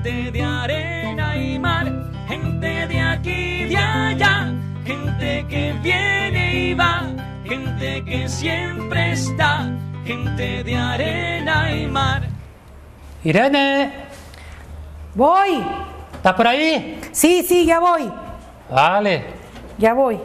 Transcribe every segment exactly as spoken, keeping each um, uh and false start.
gente de arena y mar, gente de aquí y de allá, gente que viene y va, gente que siempre está, gente de arena y mar. Irene, Voy. ¿estás por ahí? Sí, sí, ya voy. Vale. Ya voy.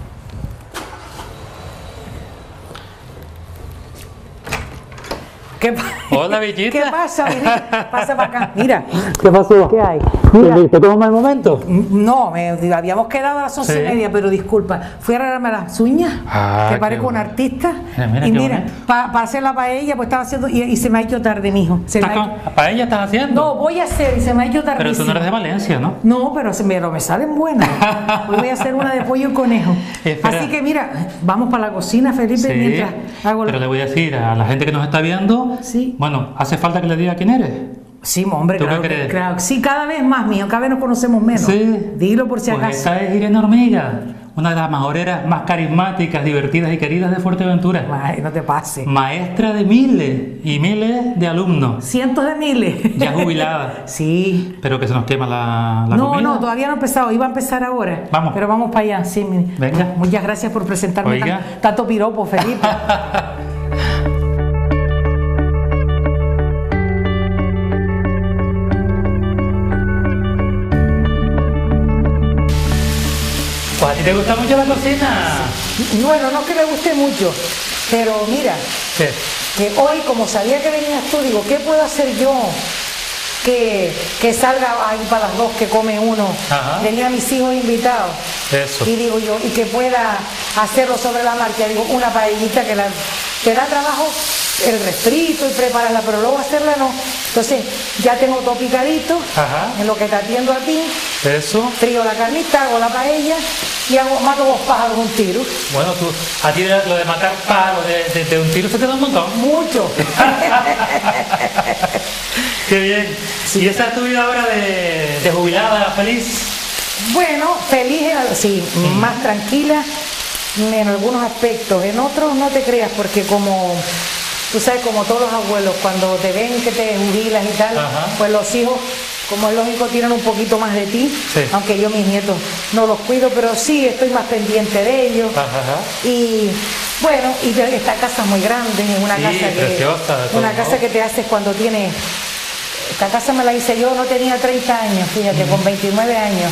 ¿Qué, pa- Hola, Bellita. ¿Qué pasa? Vení, pasa para acá. Mira, ¿Qué pasó? ¿qué hay? Mira. Mira. ¿Te tomo mal momento? No, me, habíamos quedado a las once Sí. y media, pero disculpa. Fui a arreglarme las uñas, Ah, que qué parezco un bueno. artista. Mira, mira, y qué mira, bonito. para hacer la paella, pues estaba haciendo, y, y se me ha hecho tarde, mijo. Se me ha hecho- ¿Paella estás haciendo? No, voy a hacer, y se me ha hecho Pero tardísimo. tú no eres de Valencia, ¿no? No, pero se me, pero me salen buenas. Hoy voy a hacer una de pollo y conejo. Espera. Así que mira, vamos para la cocina, Felipe, Sí, mientras hago pero la... le voy a decir a la gente que nos está viendo, Sí. bueno, hace falta que le diga quién eres. Sí, hombre, ¿Tú qué claro, que- crees? claro. Sí, cada vez más, mío, cada vez nos conocemos menos. Sí. Dilo por si Pues acaso. esa es Irene Hormiga, una de las majoreras más carismáticas, divertidas y queridas de Fuerteventura. Ay, no te pases. Maestra de miles y miles de alumnos, Cientos de miles. ya jubilada. Sí. Pero que se nos quema la, la No, comida. no, todavía no ha empezado, iba a empezar ahora. Vamos. Pero vamos para allá, sí. mi- Venga. Muchas gracias por presentarme Oiga. tan- tanto piropo, Felipe. Pues a ti te gusta mucho la cocina. Bueno, no es que me guste mucho, pero mira, ¿Qué? que hoy, como sabía que venías tú, digo, ¿qué puedo hacer yo? Que, que salga ahí para las dos, que come uno. Ajá. Tenía a mis hijos invitados. Eso. Y digo yo, y que pueda hacerlo sobre la marcha. Digo, una paellita que la, te da trabajo el refrito y prepararla, pero luego hacerla no. Entonces, ya tengo todo picadito, Ajá. en lo que te atiendo a ti, Eso. frío la carnita, hago la paella y hago, mato dos pájaros de un tiro. Bueno, tú, a ti lo de matar pájaros de, de, de un tiro se te da un montón. Mucho. Qué bien. ¿Y esa es tu vida ahora de, de jubilada, feliz? Bueno, feliz, en- sí, más tranquila en algunos aspectos, en otros no te creas, porque como tú sabes, como todos los abuelos, cuando te ven que te jubilas y tal, Ajá. pues los hijos, como es lógico, tienen un poquito más de ti, Sí. aunque yo mis nietos no los cuido, pero sí estoy más pendiente de ellos. Ajá, ajá. Y bueno, y de- esta casa es muy grande, es una Sí, casa que preciosa, de todo una modo. casa que te haces cuando tienes. Esta casa me la hice yo, no tenía treinta años, fíjate, con veintinueve años.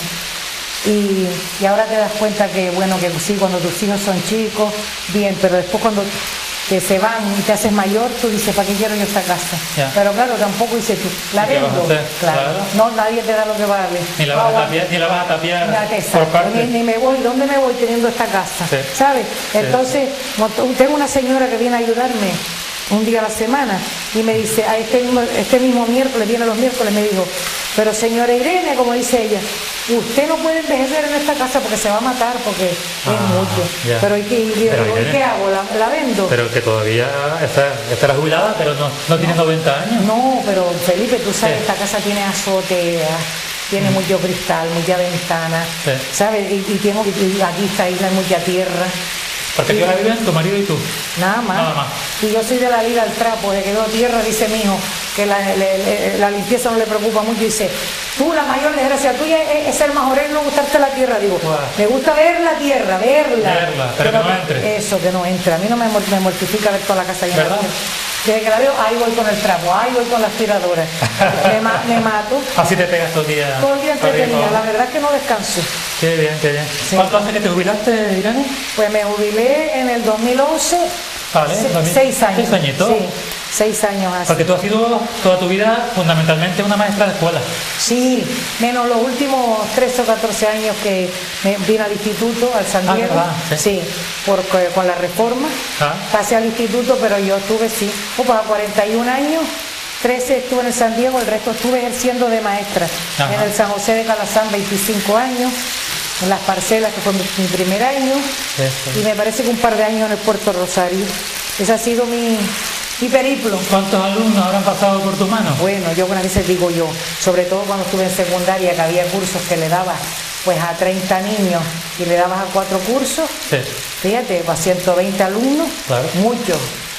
Y, y ahora te das cuenta que, bueno, que sí, cuando tus hijos son chicos, bien, pero después cuando que se van y te haces mayor, tú dices, ¿para qué quiero yo esta casa? Ya. Pero claro, tampoco dices tú, la ¿Y qué vas a vendo. hacer? Claro. Claro. No, nadie te da lo que vale. Ni la No, vas a aguanta. tapiar, ni la vas a tapiar Ya te por exacto, parte. ni, ni me voy, ¿dónde me voy teniendo esta casa? Sí. ¿Sabes? Entonces, mo- tengo una señora que viene a ayudarme un día a la semana y me dice, a este mismo, este mismo miércoles, viene los miércoles, me dijo, pero señora Irene, como dice ella, usted no puede envejecer en esta casa porque se va a matar, porque Ah, es mucho. ya. Pero ¿y qué, y digo, Pero, ¿y Irene, qué hago? ¿La, la vendo? Pero que todavía está, estará jubilada, pero no, no tiene noventa años. No, pero Felipe, tú sabes, Sí. esta casa tiene azotea, tiene mucho cristal, mucha ventana, Sí. ¿sabes? Y, y tengo, y aquí esta isla hay mucha tierra. Porque aquí ahora viven tu marido y tú. Nada más. Nada más. Y yo soy de la liga al trapo, de que veo tierra, dice mi hijo, que la, le- le- la limpieza no le preocupa mucho. Dice, tú la mayor desgracia tuya es, es ser majorero y no gustarte la tierra. Digo, Guau. me gusta ver la tierra, verla. Verla, pero que no entre. Eso, que no entre. A mí no me, mor- me mortifica ver toda la casa llena de ¿Verdad? tierra. Desde que la veo, ahí voy con el trapo, ahí voy con la aspiradora. me, ma- me mato. Así te pegas todo el día. Todo el día arriba y entretenida, para la abajo. verdad es que no descanso. Qué bien, qué bien. Sí. ¿Cuánto hace que te jubilaste, Irene? Pues me jubilé en el dos mil once, Vale, se- dos mil- seis años. seis añitos. Sí, seis años hace. Porque tú has sido toda tu vida fundamentalmente una maestra de escuela. Sí, menos los últimos trece o catorce años que me vine al instituto, al San Ah, Diego. ¿verdad? Sí. Sí, porque con la reforma. Ah. Pasé al instituto, pero yo estuve, sí, opa, cuarenta y un años. trece estuve en el San Diego, el resto estuve ejerciendo de maestra. Ajá. En el San José de Calazán, veinticinco años. En las parcelas, que fue mi, mi primer año. Eso. Y me parece que un par de años en el Puerto Rosario. Ese ha sido mi, mi periplo. ¿Cuántos alumnos habrán pasado por tus manos? Bueno, yo con veces digo yo, sobre todo cuando estuve en secundaria, que había cursos que le dabas pues a treinta niños y le dabas a cuatro cursos, Sí. fíjate, a ciento veinte alumnos, Claro. muchos.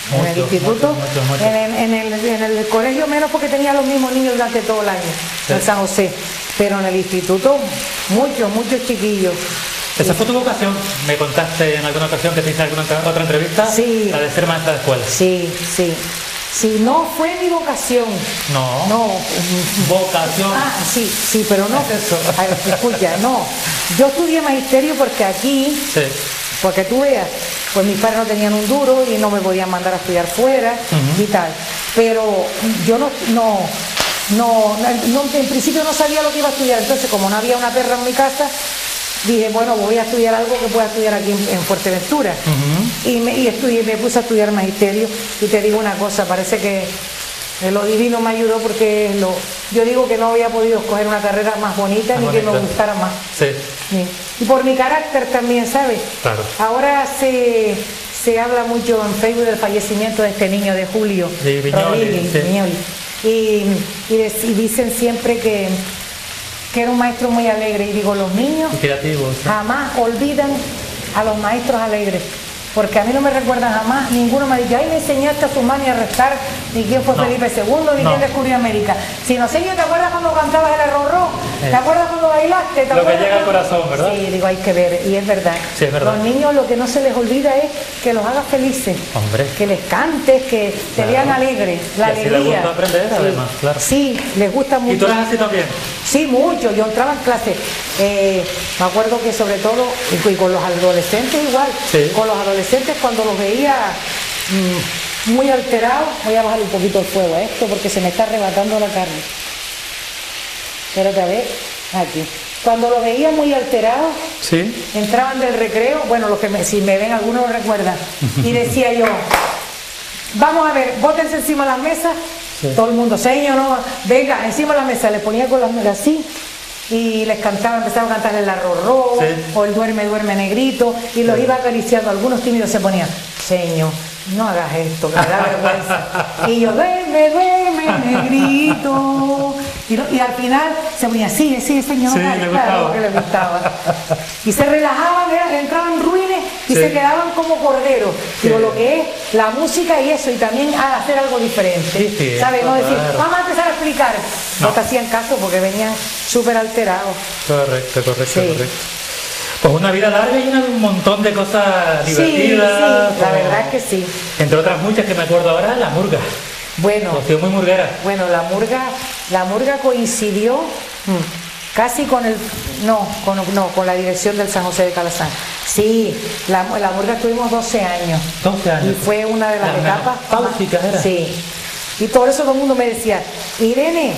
en el Muchos, instituto, muchos, muchos, muchos. En, el, en, el, en el colegio menos porque tenía los mismos niños durante todo el año, Sí. en San José, pero en el instituto muchos, muchos chiquillos. Esa fue tu vocación, me contaste en alguna ocasión que te hice alguna otra otra entrevista, Sí. la de ser maestra de escuela. Sí, sí. Si no fue mi vocación, No. no. Vocación. Ah, sí, sí, pero no. Es eso. A ver, escucha, no. Yo estudié magisterio porque aquí, Sí. porque tú veas, pues mis padres no tenían un duro y no me podían mandar a estudiar fuera Ujú. y tal. Pero yo no, no, no, no, en principio no sabía lo que iba a estudiar. Entonces, como no había una perra en mi casa, dije, bueno, voy a estudiar algo que pueda estudiar aquí en, en Fuerteventura. Ujú. Y, me, y estudié, me puse a estudiar magisterio y te digo una cosa, parece que eh, lo divino me ayudó porque lo, yo digo que no había podido escoger una carrera más bonita Más ni que me bonita. gustara más. Sí, Sí. Y por mi carácter también, ¿sabes? Claro. Ahora se, se habla mucho en Facebook del fallecimiento de este niño de Julio Sí, Viñoli, Rodríguez, sí. Viñoli. Y, y, de- y dicen siempre que, que era un maestro muy alegre. Y digo, los niños y creativo. sí. jamás olvidan a los maestros alegres, porque a mí no me recuerdan jamás, ninguno me ha dicho, ay, le enseñaste a sumar ni a restar, ni quién fue No. Felipe segundo, ni No. quién descubrió América. Sino, señor, ¿te acuerdas cuando cantabas el arrorró? Eh. ¿Te acuerdas cuando bailaste? ¿Te Lo que acuerdas llega al cuando-" corazón, ¿verdad? Sí, digo, hay que ver, y es verdad. Sí, es verdad. Los niños lo que no se les olvida es que los hagas felices. Hombre. Que les cantes, que te Claro. vean alegres, la Y así les alegría. gusta aprender, Sí. además, claro. Sí, les gusta mucho. ¿Y tú eras así también? Sí, mucho. Yo entraba en clase. eh, me acuerdo que sobre todo, y, y con los adolescentes igual, Sí. con los adolescentes cuando los veía mm, muy alterados, voy a bajar un poquito el fuego a esto porque se me está arrebatando la carne. Espérate a ver, aquí. Cuando los veía muy alterados, Sí. entraban del recreo, bueno, los que me- si me ven algunos lo recuerdan, y decía yo, vamos a ver, bótense encima de las mesas, Sí. todo el mundo, señor, no, venga, encima de la mesa, les ponía con las manos así, y les cantaba, empezaba a cantarle el arrorró, Sí. o el duerme, duerme negrito, y los iba acariciando, algunos tímidos se ponían, señor, no hagas esto, que me da vergüenza, y yo, duerme, duerme negrito, y, no- y al final se ponía, sí, sí, señor, Sí, no, le claro, gustaba. que le gustaba. Y se relajaban, era- entraban ruines y Sí. se quedaban como corderos. Digo, Sí. lo que es la música y eso, y también a hacer algo diferente. Sí, sí, ¿Sabes? No decir, claro. vamos a empezar a explicar. No, No. te hacían caso porque venían súper alterados. Correcto, correcto, Sí. correcto. Pues una vida larga y llena de un montón de cosas Sí, divertidas. sí, la como- verdad es que sí. Entre otras muchas que me acuerdo ahora, la murga. Bueno, Rocío muy murguera. bueno, la murga, la murga coincidió mm, casi con el, no, con, no, con la dirección del San José de Calazán. Sí, la, la murga estuvimos doce años. doce años. Y fue una de las, Las etapas menopáusicas era. Sí. Y por eso todo el mundo me decía, Irene,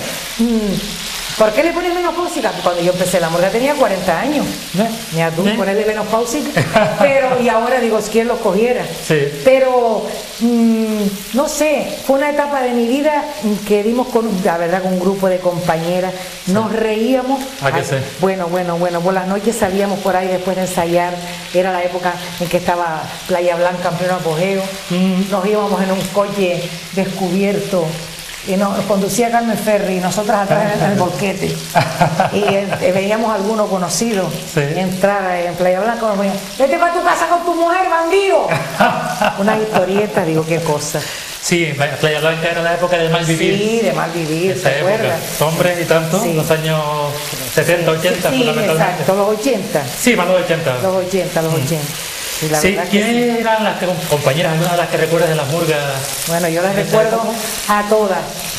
mm, ¿por qué le pones menopáusica? Porque cuando yo empecé la murga tenía cuarenta años. ¿No? Mira tú, ¿Eh? ponerle menopáusica. Pero, y ahora digo, ¿quién los cogiera? Sí. Pero, mm, no sé, fue una etapa de mi vida que dimos con, la verdad, con un grupo de compañeras, nos reíamos. ¿A qué Ay, sé? Bueno, bueno, bueno, por las noches salíamos por ahí después de ensayar, era la época en que estaba Playa Blanca en pleno apogeo, Mm. nos íbamos en un coche descubierto y nos conducía Carmen Ferri y nosotras atrás en el bolquete y eh, veíamos a alguno conocido Sí. entrar en Playa Blanca, nos ponían, vete para tu casa con tu mujer, bandido. Una historieta, digo, qué cosa. Sí, Playa Blanca era la época del mal vivir. Sí, de mal vivir, Esa ¿te época. acuerdas? Hombres y tanto, Sí. los años setenta, ochenta, Sí, fundamentalmente. exacto, los ochenta, Sí, más los ochenta. los ochenta, los ochenta. Y la Sí, verdad que ¿quiénes eran las que- compañeras, algunas de las que recuerdas de las murgas? Bueno, yo las de esa recuerdo época? a todas,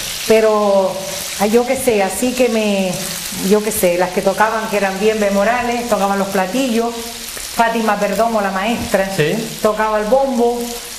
pero a yo que sé, así que me, yo que sé, las que tocaban que eran bien memorales, tocaban los platillos, Fátima Perdomo, la maestra, Sí. tocaba el bombo,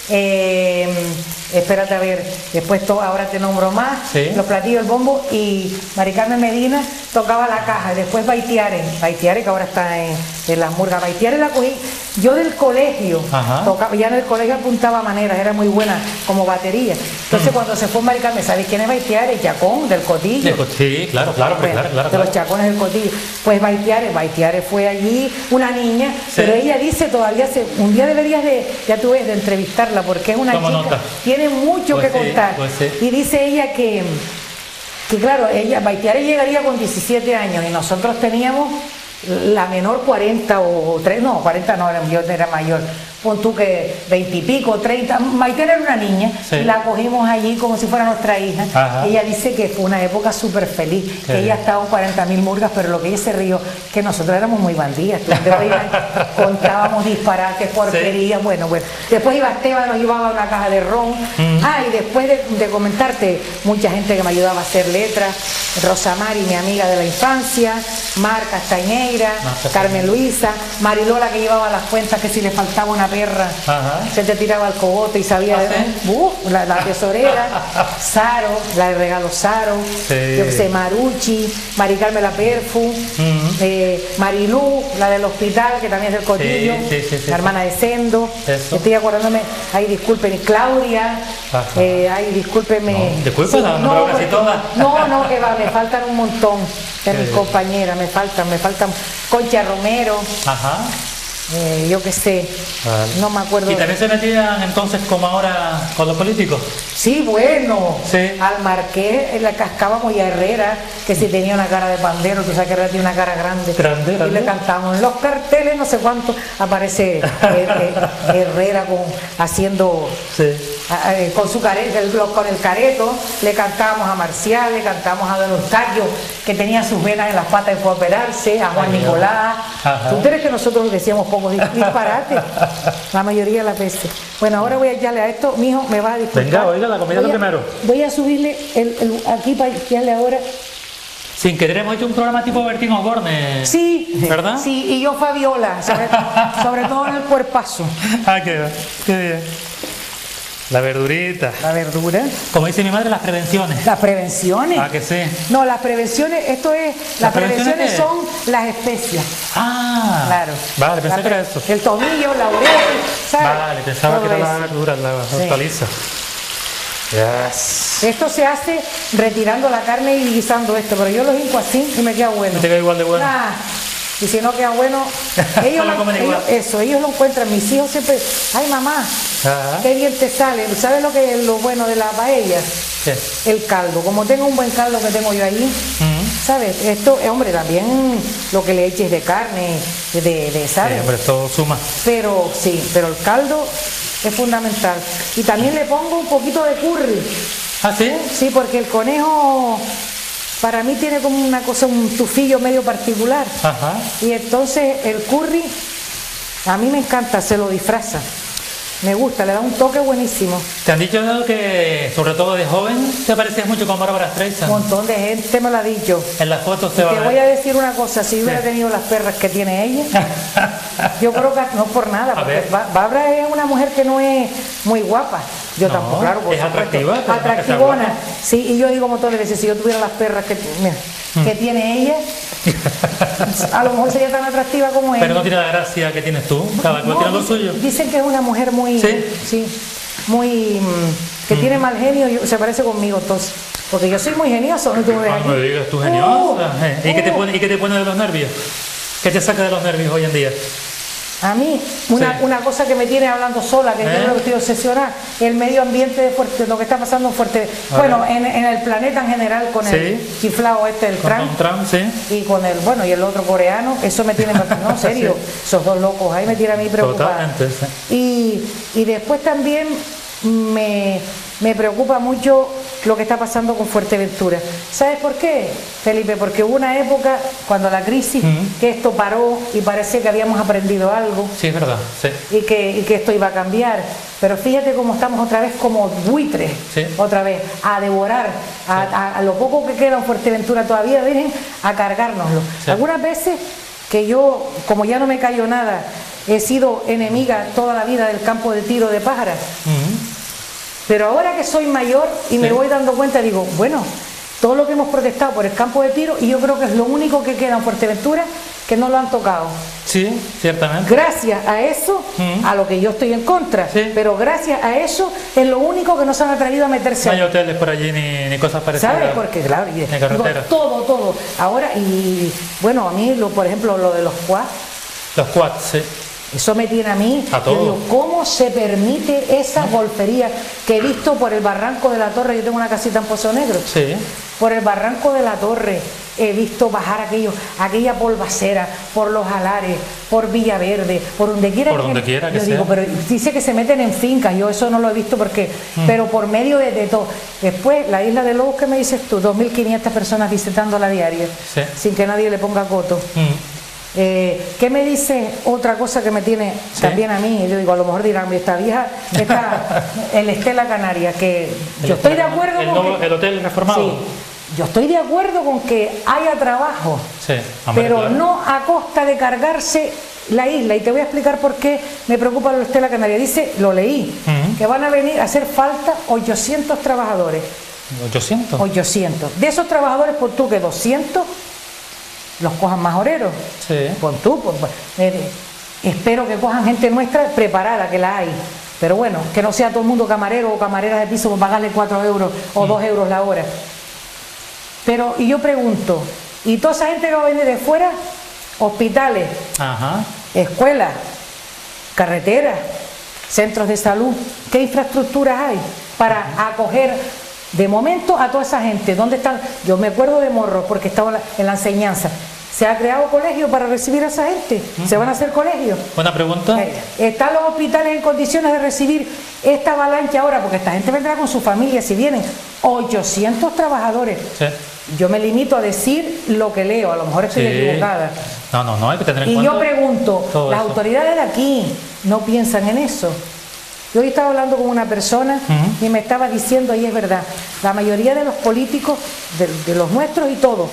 eh, espérate a ver, después to- ahora te nombro más, Sí. los platillos, el bombo, y Mari Carmen Medina tocaba la caja, y después Baitiare, Baitiare que ahora está en, en las murgas, Baitiare la cogí, yo del colegio, Ajá. tocaba, ya en el colegio apuntaba maneras, era muy buena como batería, entonces Mm. cuando se fue Mari Carmen, ¿sabéis quién es Baitiare? Chacón, del Cotillo. Sí, claro, claro, Bueno, claro, claro. de los claro. chacones del Cotillo. Pues Baitiare, Baitiare fue allí, una niña, Sí. pero ella dice todavía, se, un día deberías de, ya tú ves, de entrevistarla, porque es una Tomo chica, nota. tiene mucho Pues que sí, contar. pues sí. Y dice ella que, que claro, ella, Baitiare llegaría con diecisiete años y nosotros teníamos la menor cuarenta o tres, no, cuarenta no, era- yo era mayor, pon tú que veintipico, treinta, Maite era una niña, Sí. y la cogimos allí como si fuera nuestra hija. Ajá. Ella dice que fue una época súper feliz, Qué que ella bien. estaba en cuarenta mil murgas, pero lo que ella se rió, que nosotros éramos muy bandidas, tú te reías, contábamos disparates, porquerías, bueno, bueno. Después iba Esteban, nos llevaba una caja de ron. Mm. Ah, y después de, de comentarte, mucha gente que me ayudaba a hacer letras, Rosa Mari, mi amiga de la infancia, Mar Castañeira, Mar Castañeira. Carmen Luisa, Marilola que llevaba las cuentas que si le faltaba una perra, Ajá. se te tiraba al cogote y sabía, ¿Ah, sí? uh, la, la tesorera, Saro, la de regalo Saro, Sí. yo que sé, Maruchi, Mari Carmen la Perfu, Ujú. eh, Marilú, la del hospital, que también es del Cotillo, Sí, sí, sí, sí, la hermana de Sendo, Eso. estoy acordándome, ay, disculpen, Claudia, Ajá. eh, ay, discúlpenme. No, discúlpala, no, pero casi porque- todas. no, no, que va, me faltan un montón de Qué mis bien. compañeras, me faltan, me faltan, Concha Romero, Ajá. eh, yo qué sé, Vale. no me acuerdo. ¿Y también se metían entonces como ahora con los políticos? Sí, bueno, Sí. al Marqués le cascábamos y a Herrera, que si tenía una cara de pandero, tú sabes que Herrera tiene una cara grande. Grande, y grande. le cantamos en los carteles, no sé cuánto, aparece eh, eh, Herrera con, haciendo, Sí. a- eh, con su careto, el, con el careto, le cantábamos a Marcial, le cantamos a Don Eustaquio, que tenía sus venas en las patas y fue a operarse, a Juan Ay, Nicolás. ajá. ¿Tú crees que nosotros decíamos pocos dis- disparates? La mayoría de las veces. Bueno, ahora voy a echarle a esto, mijo, me vas a disculpar. Venga, oiga, la comida Voy lo a- primero. Voy a subirle el, el- aquí para echarle ahora. Sin querer hemos hecho un programa tipo Bertín Osborne. Sí, ¿Verdad? Sí, y yo Fabiola, sobre, sobre todo en el cuerpazo. Ah, qué, qué bien. La verdurita. La verdura. Como dice mi madre, las prevenciones. Las prevenciones. Ah, que sí. No, las prevenciones, esto es, las, ¿Las prevenciones prevenciones qué? son las especias. Ah. Claro. Vale, pensé La que era pre- eso. El tomillo, laurel, ¿sabes? Vale, pensaba Todo que era la eso. verdura, la Sí. hortaliza. Yes. Esto se hace retirando la carne y guisando esto, pero yo lo hinco así y me queda bueno. Y te queda igual de bueno. Ah, y si no queda bueno, ellos, No lo lo, comen ellos- igual. eso, ellos lo encuentran. Mis hijos siempre, ay mamá, Ajá. qué bien te sale. ¿Sabes lo que es lo bueno de la paella? ¿Qué? El caldo. Como tengo un buen caldo que tengo yo allí, Ujú. ¿sabes? Esto, eh, hombre, también lo que le eches de carne, de, de Sí, ¿sabes? hombre, todo suma. Pero sí, pero el caldo es fundamental. Y también le pongo un poquito de curry. ¿Ah, sí? Sí, porque el conejo para mí tiene como una cosa, un tufillo medio particular. Ajá. Y entonces el curry, a mí me encanta, se lo disfraza. Me gusta, le da un toque buenísimo. Te han dicho que, sobre todo de joven, te parecías mucho con Bárbara Un Streisand. montón de gente me lo ha dicho. En las fotos Y te va te a voy a ver. decir una cosa, si hubiera ¿Qué? tenido las perras que tiene ella, yo creo que no por nada, A porque ver. Ba- Bárbara es una mujer que no es muy guapa. Yo No, tampoco, claro, por es supuesto. atractiva, pero no es que sea Atractivona. guapa. Sí, y yo digo como todas las veces, si yo tuviera las perras que, mira, Hmm. que tiene ella, a lo mejor sería tan atractiva como ella. Pero no tiene la gracia que tienes tú. Cada cual No, tiene lo dicen- suyo. Dicen que es una mujer muy, ¿Sí? sí, muy, mm, que tiene mal genio y se parece conmigo entonces. Porque yo soy muy genioso, ¿no? Tú me ves Ah, aquí. no me digas, tú Uh, geniosa. Eh, ¿Y qué te uh. pone, y qué te pone de los nervios? ¿Qué te saca de los nervios hoy en día? A mí, una, Sí. una cosa que me tiene hablando sola, que ¿Eh? yo creo que estoy obsesionada, el medio ambiente de Fuerte, lo que está pasando en Fuerte, A bueno, ver. en, en el planeta en general, con el Sí. chiflado este del Con Trump, Don Trump, sí. y con el, bueno, y el otro coreano, eso me tiene, no, en serio, esos dos locos, ahí me tiene a mí preocupada. Totalmente, sí. Y, y después también me, me preocupa mucho lo que está pasando con Fuerteventura. ¿Sabes por qué, Felipe? Porque hubo una época, cuando la crisis, Ujú. que esto paró y parecía que habíamos aprendido algo Sí, es verdad. Sí. y que, y que esto iba a cambiar. Pero fíjate cómo estamos otra vez como buitres, Sí. otra vez, a devorar, a, a- a lo poco que queda en Fuerteventura todavía, vienen a cargárnoslo. Sí. Algunas veces que yo, como ya no me cayó nada, he sido enemiga toda la vida del campo de tiro de pájaras. Ujú. Pero ahora que soy mayor y me Sí. voy dando cuenta, digo, bueno, todo lo que hemos protestado por el campo de tiro, y yo creo que es lo único que queda en Fuerteventura que no lo han tocado. Sí, ciertamente. Gracias a eso, Mm. a lo que yo estoy en contra, Sí. pero gracias a eso es lo único que nos han atrevido a meterse No hay ahí. hoteles por allí ni, ni cosas parecidas. ¿Sabes? Porque, claro, y- Ni carretera. digo, todo, todo. Ahora, y bueno, a mí, lo, por ejemplo, lo de los quads, Los quads, sí. eso me tiene a mí, A yo todo. digo, ¿cómo se permite esa golfería que he visto por el barranco de la Torre? Yo tengo una casita en Pozo Negro. Sí. Por el barranco de la Torre, he visto bajar aquello, aquella polvacera por los Alares, por Villaverde, por donde quiera. Por que, donde quiera que yo sea. digo, pero dice que se meten en fincas, yo eso no lo he visto porque, mm. pero por medio de, de todo. Después, la Isla de Lobos, ¿qué me dices tú? dos mil quinientas personas visitándola diaria, sí. sin que nadie le ponga coto. Mm. Eh, ¿Qué me dice otra cosa que me tiene ¿Sí? también a mí? Yo digo, a lo mejor dirán, esta vieja, esta, el Estela Canaria, que el yo estoy de acuerdo el, con nuevo, que, el hotel reformado. Sí, yo estoy de acuerdo con que haya trabajo, sí, pero claro. no a costa de cargarse la isla, y te voy a explicar por qué me preocupa lo de Estela Canaria. Dice, lo leí, uh-huh. que van a venir a hacer falta ochocientos trabajadores. ¿ochocientos? ochocientos. De esos trabajadores, por tú que doscientos los cojan majoreros. Sí. Pon tú, pues, eh, espero que cojan gente nuestra preparada, que la hay. Pero bueno, que no sea todo el mundo camarero o camareras de piso por pagarle cuatro euros o dos euros la hora. Pero, y yo pregunto, ¿y toda esa gente que va a venir de fuera? Hospitales, Ajá. escuelas, carreteras, centros de salud. ¿Qué infraestructuras hay para acoger de momento a toda esa gente? ¿Dónde están? Yo me acuerdo de Morros porque estaba en la, en la enseñanza. ¿Se ha creado colegio para recibir a esa gente? Uh-huh. ¿Se van a hacer colegios? Buena pregunta. Eh, ¿Están los hospitales en condiciones de recibir esta avalancha ahora? Porque esta gente vendrá con su familia si vienen ochocientos trabajadores. Sí. Yo me limito a decir lo que leo, a lo mejor estoy sí. equivocada. No, no, no, hay que tener en y cuenta. Y yo pregunto, ¿las eso. autoridades de aquí no piensan en eso? Yo hoy estaba hablando con una persona uh-huh. y me estaba diciendo, y es verdad, la mayoría de los políticos, de, de los nuestros y todos,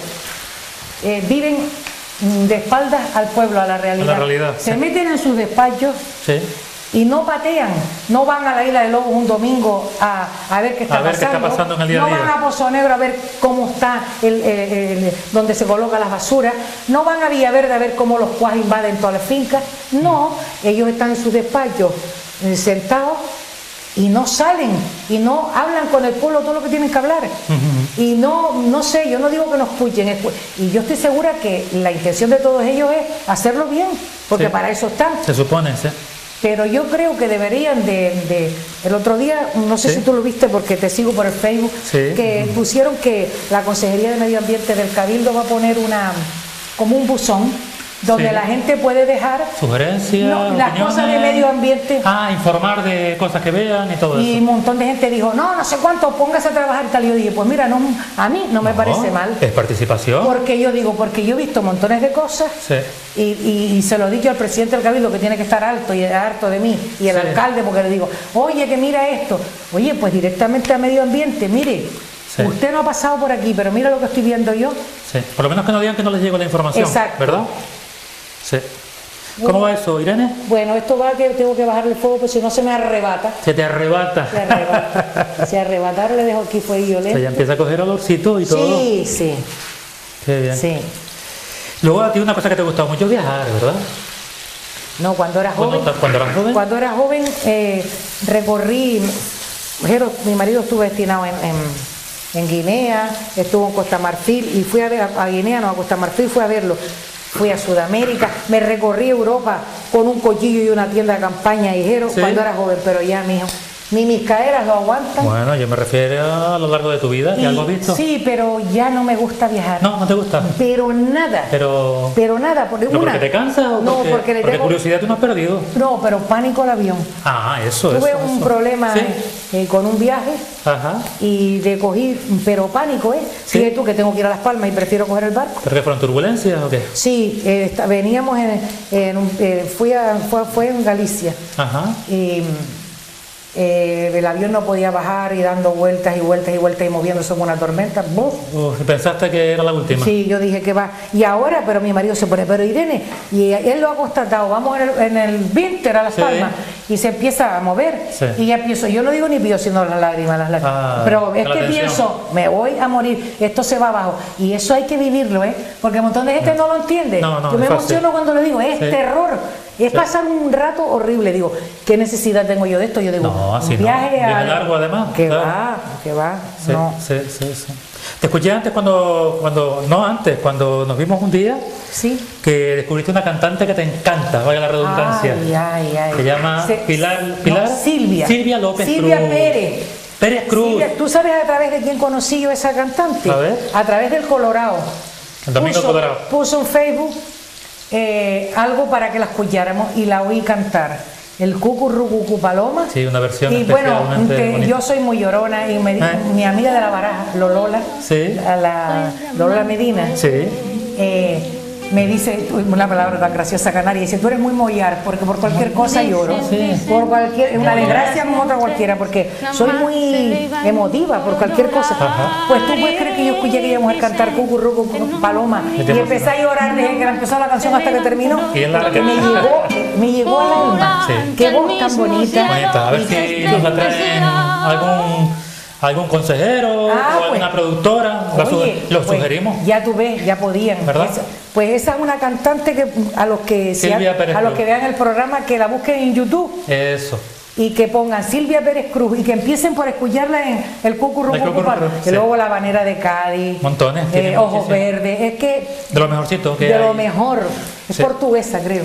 eh, viven de espaldas al pueblo, a la realidad. A la realidad Se sí. meten en sus despachos sí. y no patean, no van a la Isla de Lobos un domingo a, a ver qué está a ver pasando, qué está pasando en el día a día. No van a Pozo Negro a ver cómo está el, el, el, donde se colocan las basuras, no van a Villaverde a ver cómo los cuas invaden todas las fincas, no, ellos están en sus despachos sentados y no salen y no hablan con el pueblo todo lo que tienen que hablar. Uh-huh. Y no, no sé, yo no digo que nos escuchen, y yo estoy segura que la intención de todos ellos es hacerlo bien, porque sí. para eso están. Se supone, sí. Pero yo creo que deberían de, de el otro día, no sé ¿Sí? si tú lo viste porque te sigo por el Facebook, sí. que uh-huh. pusieron que la Consejería de Medio Ambiente del Cabildo va a poner una como un buzón donde sí. la gente puede dejar sugerencias, no, las cosas de medio ambiente. Ah, informar de cosas que vean y todo y eso. Y un montón de gente dijo, no, no sé cuánto, póngase a trabajar y tal. Y yo dije, pues mira, no, a mí no me no, parece mal. Es participación. Porque yo digo, porque yo he visto montones de cosas sí. y, y, y se lo he dicho al presidente del Cabildo que tiene que estar alto y harto de mí, y el sí. alcalde, porque le digo, oye, que mira esto. Oye, pues directamente a medio ambiente, mire, sí. usted no ha pasado por aquí, pero mira lo que estoy viendo yo. Sí. Por lo menos que no digan que no les llegó la información. Exacto. ¿Verdad? Sí. ¿Cómo bueno, va eso, Irene? Bueno, esto va que tengo que bajarle el fuego, porque si no se me arrebata. Se te arrebata. Se arrebata. Se arrebatar le dejo aquí fue violento. O sea, ya empieza a coger olorcito y todo. Sí, sí. Qué bien. Sí. Luego a ti una cosa que te gustaba mucho viajar, ¿verdad? No, cuando era joven. ¿Cuándo, ¿cuándo eras joven? Cuando era joven eh, recorrí, mi marido estuvo destinado en, en, en Guinea, estuvo en Costa Marfil y fui a ver a, a Guinea, no a Costa Marfil, fui a verlo. Fui a Sudamérica, me recorrí Europa con un cochillo y una tienda de campaña y jero, ¿sí? Cuando era joven, pero ya, mijo, ni mis caderas lo aguantan. Bueno, yo me refiero a lo largo de tu vida, ¿y algo has visto? Sí, pero ya no me gusta viajar. No, no te gusta. Pero nada. Pero. Pero nada, porque ¿Pero una. porque te cansas o no, porque, porque le porque tengo... curiosidad tú no has perdido? No, pero pánico al avión. Ah, eso, Tuve eso. un eso. problema ¿Sí? eh, con un viaje. Ajá. Y de cogí, pero pánico, ¿eh? ¿Sí? Fíjate tú que tengo que ir a Las Palmas y prefiero coger el barco. ¿Pero qué fueron turbulencias o qué? Sí, eh, está, veníamos en, en un, eh, fui a, fue, fue en Galicia. Ajá. Y eh, el avión no podía bajar y dando vueltas y vueltas y vueltas y moviéndose como una tormenta. ¡Buf! Uh, ¿Pensaste que era la última? Sí, yo dije que va. Y ahora, pero mi marido se pone, pero Irene, y él lo ha constatado, vamos en el, en el Winter a Las sí. Palmas y se empieza a mover. Sí. Y ya pienso, yo no digo ni pío, sino las lágrimas, las lágrimas. Ah, pero es que atención. pienso, me voy a morir, esto se va abajo. Y eso hay que vivirlo, ¿eh? Porque un montón de gente no, no lo entiende. No, no, yo me es emociono fácil. cuando le digo, es sí. terror. Es sí. pasar un rato horrible. Digo, ¿qué necesidad tengo yo de esto? Yo digo, no, así un viaje no. a... Viaje largo además. Que claro. va, que va. Sí, no. sí, sí, sí. Te escuché antes cuando, cuando, no antes, cuando nos vimos un día, sí. que descubriste una cantante que te encanta, vaya la redundancia. Ay, ay, ay. Se llama Se, Pilar, Pilar no, Silvia. Silvia López Silvia Cruz. Pérez. Pérez Cruz. Silvia, ¿tú sabes a través de quién conocí yo a esa cantante? A ver. A través del Colorado. El Domingo puso, Cuadrado. puso en Facebook eh, algo para que la escucháramos y la oí cantar. El Cucurrucucu Paloma. Sí, una versión y bueno, especialmente bonita. yo soy muy llorona y me, ¿Eh? mi amiga de la baraja, Lolola, Sí. la, la Lola Medina, Sí. eh, me dice una palabra tan graciosa canaria, dice, tú eres muy mollar, porque por cualquier cosa lloro, Sí. por cualquier, una desgracia como otra cualquiera, porque soy muy emotiva por cualquier cosa. Ajá. Pues tú puedes creer que yo escuché a aquella mujer cantar Cucurrucucu Paloma y empecé a llorar desde que empezó la canción hasta que terminó, Y es la porque que- me llegó, me llegó al alma. Sí. Qué voz tan bonita. Bonita. A ver si nos la traen algún, algún consejero Ah, o alguna pues. productora. La su- Oye, lo pues, sugerimos. ya tú ves, ya podían. ¿Verdad? Esa- pues esa es una cantante que a los que se Silvia ha- Pérez a los Cruz. que vean el programa que la busquen en YouTube Eso. y que pongan Silvia Pérez Cruz y que empiecen por escucharla en el El Cucurrucucu, Cucurrucucu, y sí. luego la Habanera de Cádiz, Montones, eh, tiene Ojos muchísimo. Verdes, es que De lo mejorcito que de hay. lo mejor, es Sí. portuguesa creo.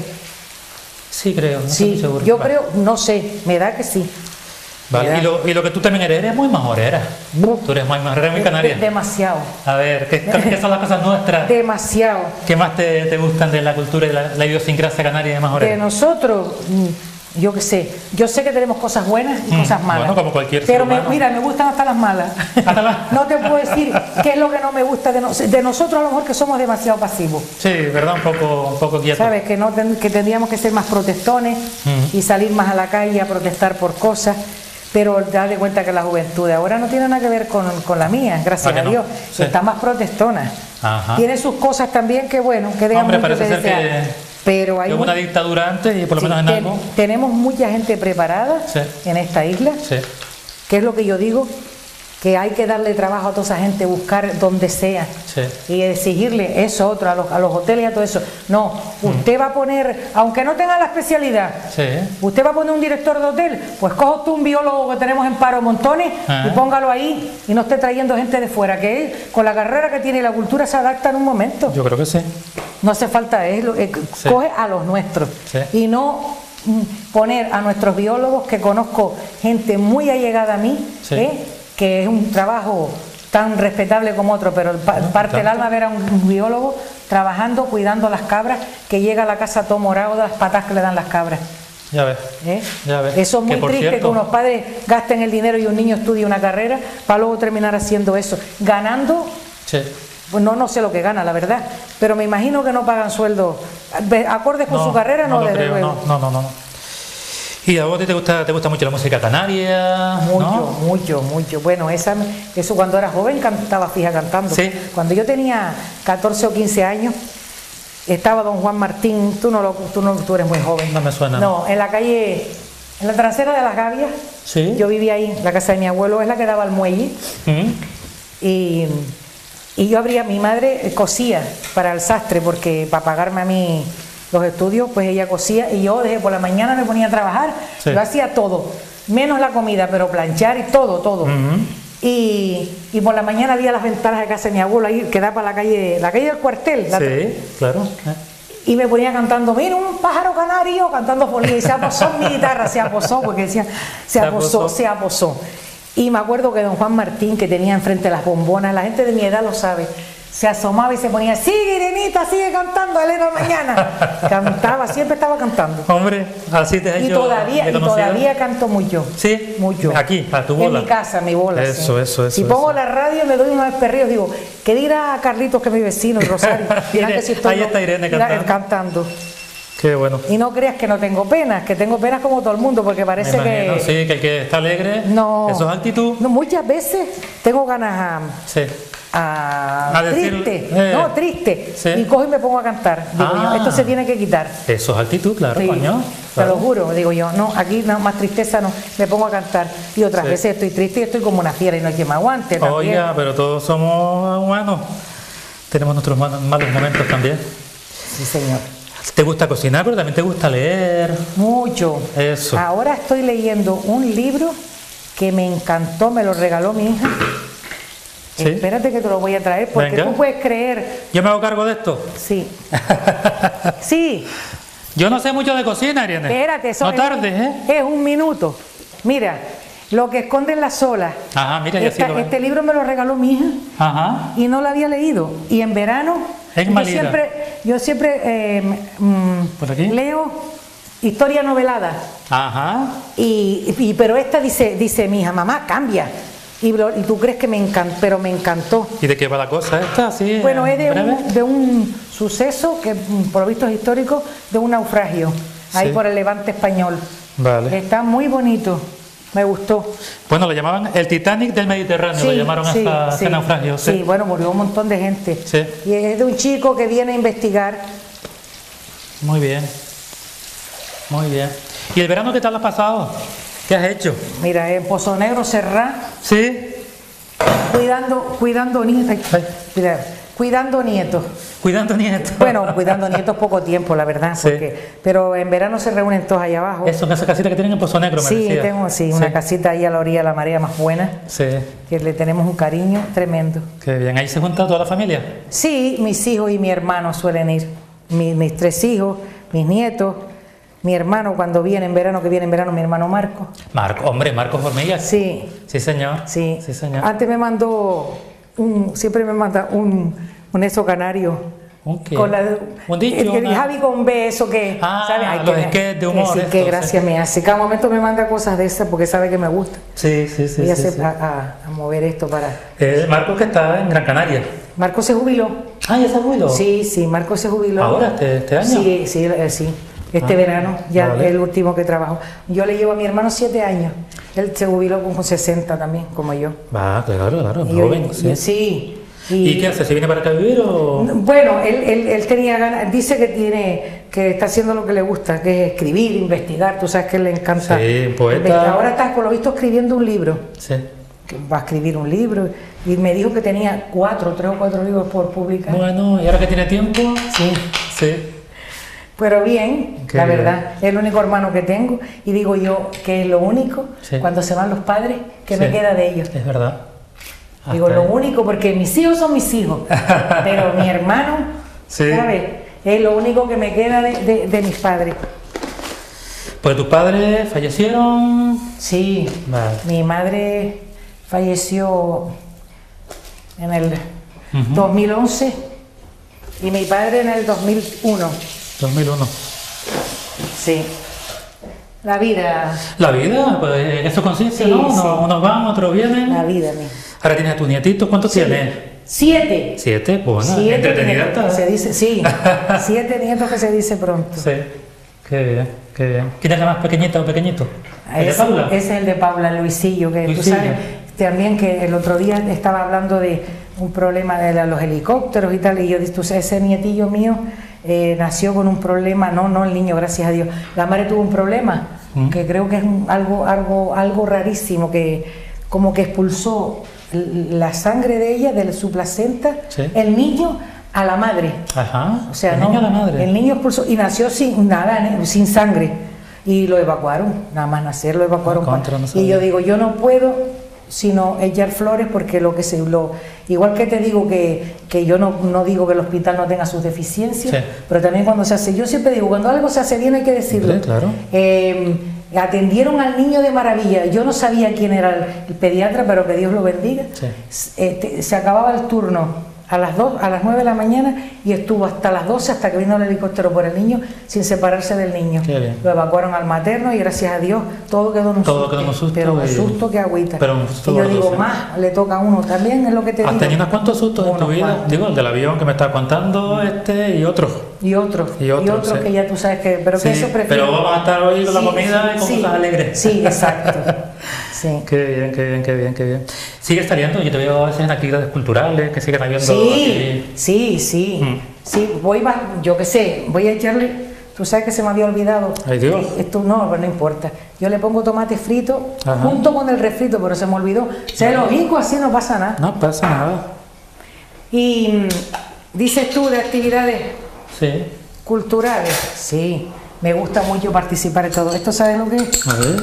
Sí, creo. No estoy Sí, muy seguro. yo Vale. creo, no sé, me da que sí. Vale. Mira. Y, lo, y lo que tú también eres, eres muy majorera. Bu- Tú eres muy majorera, muy de- canaria. de- demasiado, A ver, ¿qué, qué son las cosas nuestras? demasiado. ¿Qué más te, te gustan de la cultura y la, la idiosincrasia canaria de De majorera? nosotros, mm, yo qué sé, yo sé que tenemos cosas buenas y Mm, cosas malas. bueno, como cualquier ser Pero me- humano. mira, me gustan hasta las malas. Hasta las- No te puedo decir qué es lo que no me gusta de, nos- de nosotros, a lo mejor que somos demasiado pasivos. Sí, ¿verdad? Un poco, un poco quieto. ¿Sabes? Que, no ten- que tendríamos que ser más protestones Mm. y salir más a la calle a protestar por cosas. Pero da de cuenta que la juventud de ahora no tiene nada que ver con, con la mía, gracias ¿A que a no? Dios. Sí. Está más protestona. Ajá. Tiene sus cosas también que, bueno, que dejan Hombre, mucho parece que ser desear. que- Pero hay Que hubo mu- una dictadura antes y por lo Sí, menos en ten- algo. tenemos mucha gente preparada Sí. en esta isla, Sí. que es lo que yo digo, que hay que darle trabajo a toda esa gente, buscar donde sea Sí. y exigirle eso otro a los, a los hoteles y a todo eso. No, usted va a poner, aunque no tenga la especialidad, Sí. usted va a poner un director de hotel, pues coja usted un biólogo que tenemos en paro montones Ah. y póngalo ahí y no esté trayendo gente de fuera, que él, con la carrera que tiene y la cultura se adapta en un momento. Yo creo que sí. No hace falta, es lo- eh, Sí. coge a los nuestros Sí. y no mm, poner a nuestros biólogos, que conozco gente muy allegada a mí, Sí. ¿eh? que es un trabajo tan respetable como otro, pero pa- parte del tanto. alma ver a un, un biólogo trabajando, cuidando las cabras, que llega a la casa todo morado de las patas que le dan las cabras. Ya ves. ¿eh? Ya ves. Eso es muy Que, por triste, cierto, que unos padres gasten el dinero y un niño estudie una carrera para luego terminar haciendo eso, ganando. Sí. Pues no, no sé lo que gana, la verdad, pero me imagino que no pagan sueldo ve- acordes con su carrera, no, lo desde creo, luego. no, no, no, no. ¿Y a vos te gusta, te gusta mucho la música canaria? Mucho, ¿no? mucho, mucho. Bueno, esa, eso cuando era joven cantaba fija cantando. Sí. Cuando yo tenía catorce o quince años, estaba don Juan Martín, tú no, lo, tú no tú eres muy joven. No me suena. No, en la calle, en la trasera de las Gavias, Sí. yo vivía ahí, la casa de mi abuelo es la que daba al muelle. ¿Mm? Y, y yo abría, mi madre cosía para el sastre, porque para pagarme a mí los estudios, pues ella cosía, y yo desde por la mañana me ponía a trabajar, Sí. yo hacía todo, menos la comida, pero planchar y todo, todo. Ujú. y, y por la mañana había las ventanas de casa de mi abuelo ahí, que da para la calle, la calle del cuartel, la- Sí, claro. ¿eh? y me ponía cantando, mira un pájaro canario, cantando folía, y se aposó en mi guitarra, se aposó, porque decía, se Se aposó, aposó. se aposó. Y me acuerdo que don Juan Martín, que tenía enfrente las bombonas, la gente de mi edad lo sabe, se asomaba y se ponía, sigue Irenita, sigue cantando, Elena Mañana. Cantaba, siempre estaba cantando. Hombre, así te he Y hecho todavía, de y conocido. todavía canto mucho. Sí, Mucho. Aquí, a tu En bola. mi casa, mi bola. Eso, sí. eso, eso, Si eso. pongo la radio me doy unos perrillos, digo, ¿qué dirá Carlitos, que es mi vecino, y Rosario? Dirán que si estoy Ahí está Irene dirán, cantando. cantando. Qué bueno. Y no creas que no tengo penas, que tengo penas como todo el mundo, porque Me parece imagino, que... sí, que el que está alegre, No. eso es actitud. No, muchas veces tengo ganas Sí. a... a A decir, triste, eh, no, triste. sí. Y cojo y me pongo a cantar. Digo Ah. yo, esto se tiene que quitar. Eso es actitud, claro, Sí, coño. te Claro. lo juro, digo yo, no, aquí no, más tristeza no, me pongo a cantar. Y otras Sí. veces estoy triste y estoy como una fiera y no hay quien me aguante. también. Oiga, pero todos somos humanos. Tenemos nuestros mal- malos momentos también. Sí, señor. Te gusta cocinar, pero también te gusta leer. Mucho. Eso. Ahora estoy leyendo un libro que me encantó, me lo regaló mi hija. Sí. Espérate que te lo voy a traer porque Venga. tú puedes creer. Yo me hago cargo de esto. Sí. Sí, Yo no sé mucho de cocina, Irene. espérate, eso No es- tardes, ¿eh? Es un minuto. Mira, Lo que esconden las olas. Ajá, mira, y así Esta- lo ven. este libro me lo regaló mi hija Ajá. y no lo había leído. Y en verano, Es yo malita. siempre, yo siempre eh, mm, ¿Por aquí? leo historia novelada. Ajá. Y, y- pero esta dice, dice mi hija, mamá, cambia. Y, lo- y tú crees que me encantó, pero me encantó. ¿Y de qué va la cosa esta? Así, Bueno, es de breve. un, de un suceso que, mm, por lo visto, es histórico, de un naufragio, ahí Sí. por el Levante español. Vale. Está muy bonito, me gustó. Bueno, lo llamaban el Titanic del Mediterráneo, lo llamaron a sí, esa- a ese sí, naufragio. sí, bueno, murió un montón de gente. Sí. Y es de un chico que viene a investigar. Muy bien. Muy bien. ¿Y el verano qué tal has pasado? ¿Qué has hecho? Mira, en Pozo Negro, Serrá, ¿Sí? cuidando, cuidando nietos. Ay. Mira, cuidando nietos. Cuidando nietos. Bueno, cuidando nietos poco tiempo, la verdad, Sí. porque, pero en verano se reúnen todos allá abajo. Eso, esa casita que tienen en Pozo Negro, me Sí, decía. tengo sí, una casita ahí a la orilla de la marea más buena, Sí, que le tenemos un cariño tremendo. qué bien. Ahí se junta toda la familia. Sí, mis hijos y mi hermano suelen ir. Mi- mis tres hijos, mis nietos, mi hermano cuando viene en verano, que viene en verano, mi hermano Marco. Marco, hombre, Marcos Hormigas. Sí, Sí, señor. sí. Sí, señor. Antes me mandó, un, siempre me manda un, un eso canario. ¿Un qué? Con la, Un dicho, el, el una- Javi con B, eso que, Ah, ¿sabe? Ay, los que me- sketches de que humor sí, estos, qué sí. gracia me hace. Cada momento me manda cosas de esas porque sabe que me gusta. Sí, sí, sí. Voy a, sí, hacer- sí. a- a- a mover esto para... Eh, Marcos que está en Gran Canaria. Marco se jubiló. Ah, ya se jubiló. Sí, sí, Marco se jubiló. ¿Ahora, este- este año? Sí, sí, eh, sí. Este Ah, verano, ya vale. el último que trabajó. Yo le llevo a mi hermano siete años. Él se jubiló con sesenta también, como yo. Va, claro, claro, Y yo- joven, sí. y- sí. ¿Y qué hace? ¿Se viene para acá a vivir o...? Bueno, él, él, él tenía ganas, dice que tiene, que está haciendo lo que le gusta, que es escribir, investigar, tú sabes que él le encanta. Sí, poeta. investigar. Ahora está, por lo visto, escribiendo un libro, Sí. que va a escribir un libro, y me dijo que tenía cuatro, tres o cuatro libros por publicar. Bueno, ¿y ahora que tiene tiempo? Sí. Sí. Pero bien, Qué la bien. verdad, es el único hermano que tengo, y digo yo que es lo único, Sí. cuando se van los padres, que me Sí. queda de ellos. Es verdad. Digo, Hasta lo ahí. único, porque mis hijos son mis hijos, pero mi hermano, Sí. ¿sabes? Es lo único que me queda de, de- de mis padres. Pues tus padres fallecieron... Sí, Vale. mi madre falleció en el Ujú. dos mil once y mi padre en el dos mil uno. dos mil uno. Sí. La vida, La vida, pues en eso consiste, Sí, ¿no? Unos, sí. unos van, otros vienen. la vida, mi. Ahora tienes a tus nietitos, ¿cuántos tienes? Siete. Siete, bueno, Siete entretenida nietos que está. se dice, sí, siete nietos que se dice pronto. Sí, qué bien, qué bien. ¿Quién es la más pequeñita o pequeñito? ¿El de Ese, Paula? ese es el de Paula, Luisillo, que Luisillo. tú sabes también que el otro día estaba hablando de un problema de la- los helicópteros y tal, y yo dije, tú sabes, ese nietillo mío eh, nació con un problema, no, no el niño, gracias a Dios, la madre tuvo un problema, Mm. que creo que es un- algo, algo, algo rarísimo, que como que expulsó l- la sangre de ella, de su placenta, Sí. el niño a la madre. Ajá, O sea, el no, niño a la madre. el niño expulsó y nació sin nada, ne- sin sangre. Y lo evacuaron, nada más nacer lo evacuaron. Ah, contra, no y sabía. yo digo, yo no puedo sino echar flores porque lo que se lo igual que te digo que, que yo no, no digo que el hospital no tenga sus deficiencias, Sí. pero también cuando se hace, yo siempre digo, cuando algo se hace bien hay que decirlo. Sí, claro. Eh, atendieron al niño de maravilla, yo no sabía quién era el, el pediatra, pero que Dios lo bendiga. Sí. S- eh, te- se acababa el turno a las dos, a las nueve de la mañana y estuvo hasta las doce hasta que vino el helicóptero por el niño sin separarse del niño. Qué bien. Lo evacuaron al materno y gracias a Dios todo quedó en un Todo susto. quedó en un susto Pero un y- susto que agüita. pero un susto y yo gordo, digo, sí. más le toca a uno también, es lo que te ¿Has digo. tenido unos cuantos sustos en tu Unos vida? cuantos. Digo, el del avión que me estás contando, este y otros. Y otros, Y y otros, otros sí. que ya tú sabes que, pero que Sí, eso prefiero. pero vamos a estar hoy con la Sí, comida y con sí, cosas alegres. Sí, exacto. Sí. Qué bien, qué bien, qué bien, qué bien. ¿Sigues saliendo? Yo te veo a veces en actividades culturales que siguen habiendo. Sí, sí, sí, Mm. sí, voy, va- yo qué sé, voy a echarle, tú sabes que se me había olvidado. Ay, Dios. Eh, Esto no, pero no importa. Yo le pongo tomate frito Ajá. junto con el refrito, pero se me olvidó. Se lo hinco así, no pasa nada. No pasa nada. Y mm, dices tú de actividades Sí. culturales, sí, me gusta mucho participar en todo. ¿Esto sabes lo que es? A ver.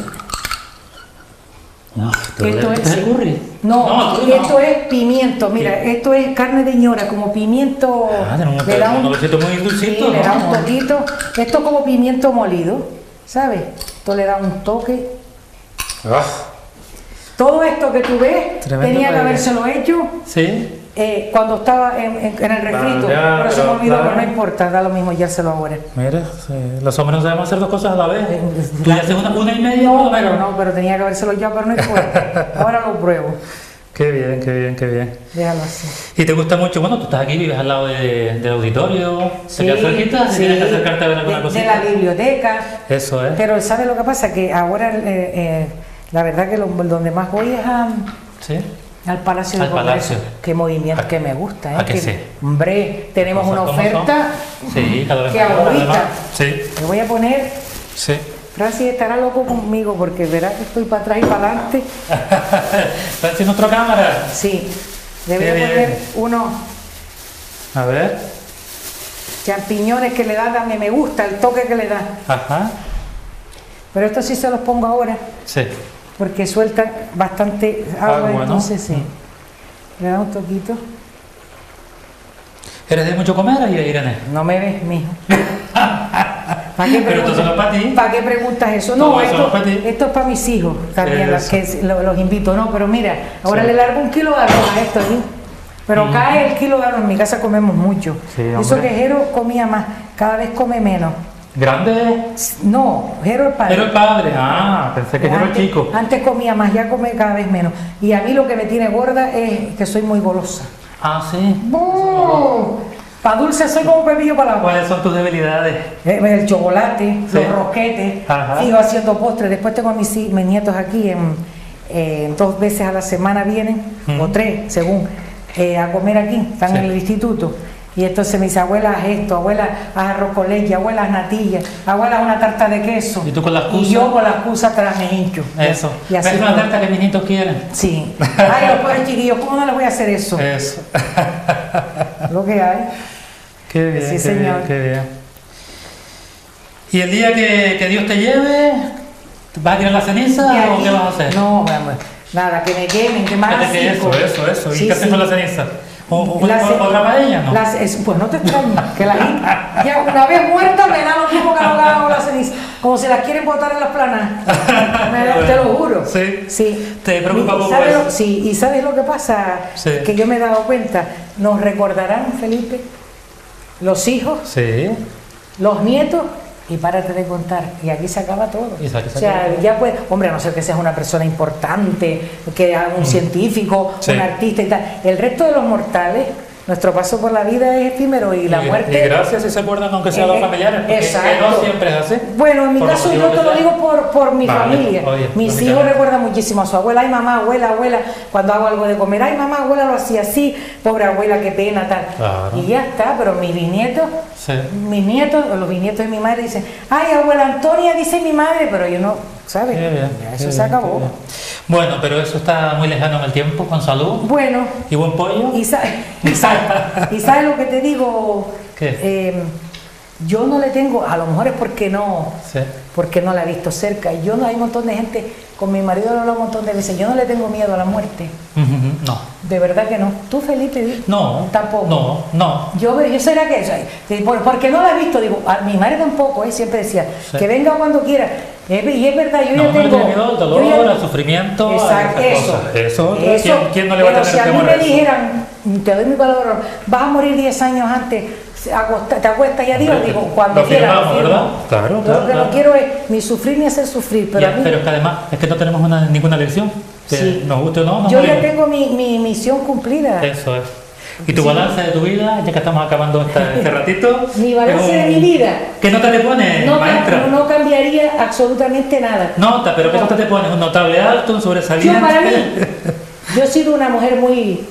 No, ¿te Esto duele? es, ¿Te curry? no, tú no. esto es pimiento, mira, esto es carne de ñora, como pimiento, Ah, tiene un- le da un olorcito muy dulcito, sí, le da ¿no? un toquito, esto es como pimiento molido, ¿sabes? Esto le da un toque, Ah, todo esto que tú ves, Tremendo tenía que baile. habérselo hecho Sí. eh, cuando estaba en, en- en el refrito, Vale, ya, pero se me pero olvidó, claro. pero no importa, da lo mismo, ya se lo ahora. Mira, sí, los hombres no sabemos hacer dos cosas a la vez. Tú ya haces una, una y media. No, por lo pero menos. no, pero tenía que habérselo ya, pero no importa. Ahora lo pruebo. Qué bien, qué bien, qué bien. Déjalo así. ¿Y te gusta mucho? Bueno, tú estás aquí, vives al lado de- del auditorio. Sí, ¿Te quedas cerquita? Si sí, tienes que acercarte a ver alguna de, cosita. de la biblioteca. Eso es. Pero ¿sabes lo que pasa? Que ahora, eh, eh, la verdad que lo- donde más voy es a, Sí. al Palacio de Al Congreso. Palacio. Qué movimiento ¿A- que me gusta, ¿eh? a que sí? Hombre, tenemos Cosas una como son. oferta Sí, cada vez que mejor, ahorita además. Sí, le voy a poner. sí. Francis estará loco conmigo porque verá que estoy para atrás y para adelante. ¿Estás haciendo otra cámara? Sí, le voy Qué a bien. poner unos A ver. champiñones que le da, también me gusta el toque que le da. Ajá. Pero estos sí se los pongo ahora Sí. porque sueltan bastante agua, Agua, ¿no? entonces sí. Le da un toquito. ¿Eres de mucho comer, Irene? No me ves, mijo. ¿Para qué, Pero esto preguntas- solo es para ti. ¿Para qué preguntas eso? Todo No, eso esto, es para ti. esto es para mis hijos también, las Eso. que lo- los invito. No, pero mira, ahora Sí. le largo un kilo de arroz a esto, ¿sí? Pero Mm. cae el kilo de arroz, en mi casa comemos mucho. Sí, Eso hombre. que Jero comía más, cada vez come menos. ¿Grande? No, Jero el padre. Pero el padre. Ah, pensé que era el antes, chico. antes comía más, ya come cada vez menos. Y a mí lo que me tiene gorda es que soy muy golosa. Ah, sí. Para dulce soy como pepillo para la agua. ¿Cuáles son tus debilidades? Eh, El chocolate, Sí. los rosquetes, Ajá. sigo haciendo postres. Después tengo a mis, hi- mis nietos aquí, en, eh, dos veces a la semana vienen, Ujú. o tres, según, eh, a comer aquí, están Sí. en el instituto. Y entonces me dice, abuela, haz esto, abuela, haz arroz con leche, abuela, haz natilla, abuela, haz una tarta de queso. ¿Y tú con la excusa? Y yo con la excusa atrás me hincho. Eso. Y así ¿Ves una todo. tarta que mis nietos quieren? Sí. Ay, los pobres chiquillos, ¿cómo no les voy a hacer eso? Eso. Lo que hay. Qué bien, Sí, qué señor. bien, qué bien. ¿Y el día que, que Dios te lleve, vas a tirar la ceniza Y o aquí- qué vas a hacer? No, vamos, nada, que me quemen, que me hagan Fíjate que circo. eso, eso, eso. ¿Y Sí, qué haces sí. con la ceniza? ¿O, o, La o- ce- otra paella? No. la ce- es- pues no te extrañes, que la gente, ya una vez muerta me da lo mismo que no hagan con la ceniza, como si las quieren botar en las planas. Me da- te lo juro. Sí. Sí. ¿Te preocupa Y- y poco ¿sabes eso? lo- Sí, y ¿sabes lo que pasa? Sí. Que yo me he dado cuenta, nos recordarán, Felipe, los hijos, Sí. los nietos, y párate de contar. Y aquí se acaba todo. Y se- se o sea, acaba todo. ya puede, hombre, a no ser que seas una persona importante, que sea un científico, Sí. un artista y tal. El resto de los mortales, nuestro paso por la vida es efímero y la Y- muerte. Y gracias si se acuerdan, aunque sean los Eh, familiares, porque exacto. que no siempre es así. Bueno, en mi Por los caso yo motivos te que lo sean. digo por, por mi Vale, familia. oye, Mis lógicamente. hijos recuerdan muchísimo a su abuela. Ay, mamá, abuela, abuela. Cuando hago algo de comer, ay, mamá, abuela lo hacía así. Pobre abuela, qué pena, tal. Claro. Y ya está, pero mis bisnietos, Sí. mis nietos, o los bisnietos de mi madre dicen, ay, abuela Antonia, dice mi madre, pero yo no, ¿sabes? Qué bien, Ya qué eso bien, se acabó. qué bien. Bueno, pero eso está muy lejano en el tiempo, con salud Bueno, y buen pollo. y, sa- y sa- y sabes lo que te digo. ¿Qué? Eh, yo no le tengo, a lo mejor es porque no, Sí. porque no la he visto cerca. Yo no, hay un montón de gente, con mi marido lo hablo un montón de veces, yo no le tengo miedo a la muerte, Ujú, No. de verdad que no. ¿Tú, Felipe? di? No. Tampoco. No, no. Yo, yo será que eso, sí, por- porque no la he visto, digo, a mi madre tampoco, ¿eh? Siempre decía, Sí. que venga cuando quiera. Es- y es verdad, yo No, ya no le tengo. tiene miedo al yo dolor, ya- al sufrimiento, a Exacto, esas eso. cosas. Eso, Eso, ¿quién, quién no le va a pero tener si a mí temor me a eso? dijeran, te doy mi palabra, vas a morir diez años antes, acosta- te acuestas y adiós, Hombre, digo, cuando lo quieras. firmamos, firmo. ¿verdad? Claro, Yo claro, lo que claro. no quiero es ni sufrir ni hacer sufrir, pero Ya, a mí. pero es que además es que no tenemos una, ninguna elección. Que Sí. nos guste o no, nos yo ya morimos. tengo mi, mi misión cumplida. Eso es. ¿Y tu Sí. balance de tu vida, ya que estamos acabando esta- este ratito? Mi balance es de un- mi vida. ¿Qué nota te pones, No, maestra? no, no cambiaría absolutamente nada. Nota, pero ¿qué No. nota te pones? ¿Un notable alto, un Yo sobresaliente? para mí, yo he sido una mujer muy,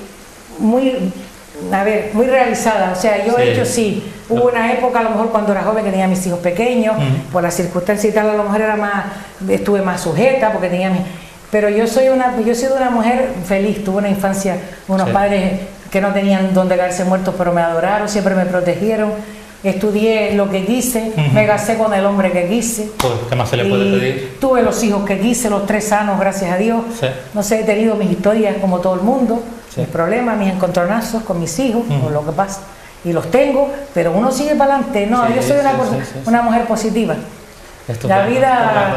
muy, a ver, muy realizada. O sea, yo Sí. he hecho sí. Hubo una época, a lo mejor cuando era joven, que tenía mis hijos pequeños, Ujú. por las circunstancias y tal, a lo mejor era más, estuve más sujeta porque tenía mi. Pero yo soy una, yo he sido una mujer feliz. Tuve una infancia, unos Sí. padres que no tenían donde caerse muertos, pero me adoraron, siempre me protegieron. Estudié lo que quise, Ujú. me casé con el hombre que quise. Pues, ¿qué más se le puede Y pedir? tuve los hijos que quise, los tres sanos, gracias a Dios. Sí. No sé, he tenido mis historias como todo el mundo, Sí. mis problemas, mis encontronazos con mis hijos, Ujú. o lo que pasa. Y los tengo, pero uno sigue para adelante. No, Sí, yo soy una, sí, cosa- sí, sí, sí. una mujer positiva. Estupendo, La vida, estupendo.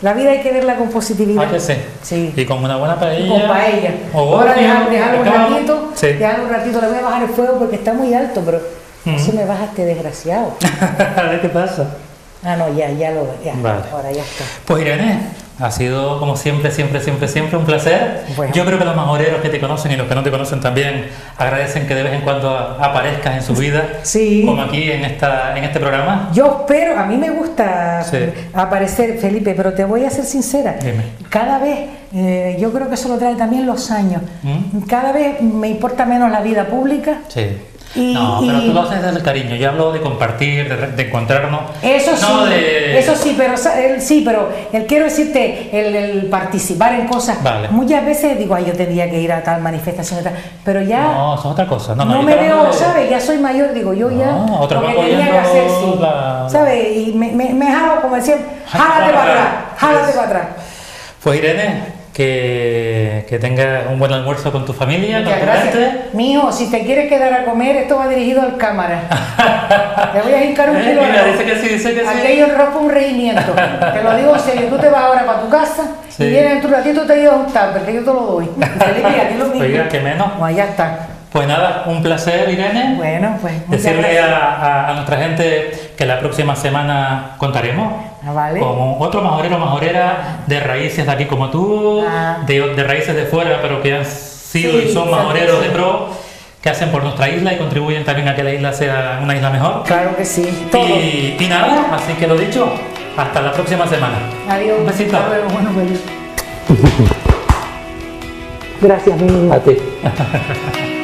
La vida hay que verla con positividad. Ah, que sí. Sí. Y con una buena paella. Y con paella. O Ahora otro, dejar, dejar un acá. ratito, Sí. dejar un ratito, le voy a bajar el fuego porque está muy alto, pero Mm. no se me baja este desgraciado. A ver qué pasa. Ah, no, ya, ya lo ya. Vale. Ahora ya está. Pues Irene, ha sido como siempre, siempre, siempre, siempre un placer. Bueno. Yo creo que los majoreros que te conocen y los que no te conocen también agradecen que de vez en cuando aparezcas en su vida, Sí. como aquí en, esta, en este programa. Yo espero, a mí me gusta Sí. aparecer, Felipe, pero te voy a ser sincera. Dime. Cada vez, eh, yo creo que eso lo trae también los años. ¿Mm? Cada vez me importa menos la vida pública. Sí. Y- no, pero y- tú lo haces desde el cariño. Yo hablo de compartir, de, de encontrarnos. Eso sí, no de... eso sí, pero sa- el, sí, pero el quiero decirte, el, el participar en cosas. Vale. Muchas veces digo, ay, yo tendría que ir a tal manifestación y tal, pero ya No, eso es otra cosa. No, no, no yo me te hablo veo, de- ¿sabes? Ya soy mayor, digo, yo ya No, otro lo va que tenía que hacer, sí. apoyando la- ¿Sabes? Y me, me, me jalo, como decían, jálate para atrás, jálate para atrás. Pues Irene, que, que tengas un buen almuerzo con tu familia, Muchas con tu gracias. gente. Mijo, si te quieres quedar a comer, esto va dirigido al cámara. Te voy a hincar un Eh, kilo de mira, arroz. dice que sí, dice que sí. Aquello ropa un regimiento. Te lo digo en serio, tú te vas ahora para tu casa Sí. y vienes en tu ratito te llevas un tupper, que yo te lo doy. Felipe, a ti lo mismo. Oiga, que menos. Pues ya está. Pues nada, un placer, Irene. Bueno, pues muchas Decirle gracias. a, a- a nuestra gente que la próxima semana contaremos Ah, vale. con otro majorero o majorera de raíces de aquí como tú, Ah. de, de raíces de fuera, pero que han sido Sí, y son exacto, majoreros sí. de pro, que hacen por nuestra isla y contribuyen también a que la isla sea una isla mejor. Claro que sí. Todo. Y, y nada, así que lo dicho, hasta la próxima semana. Adiós. Un besito. Hasta luego. Bueno, Felipe. Gracias, mi niño. A ti.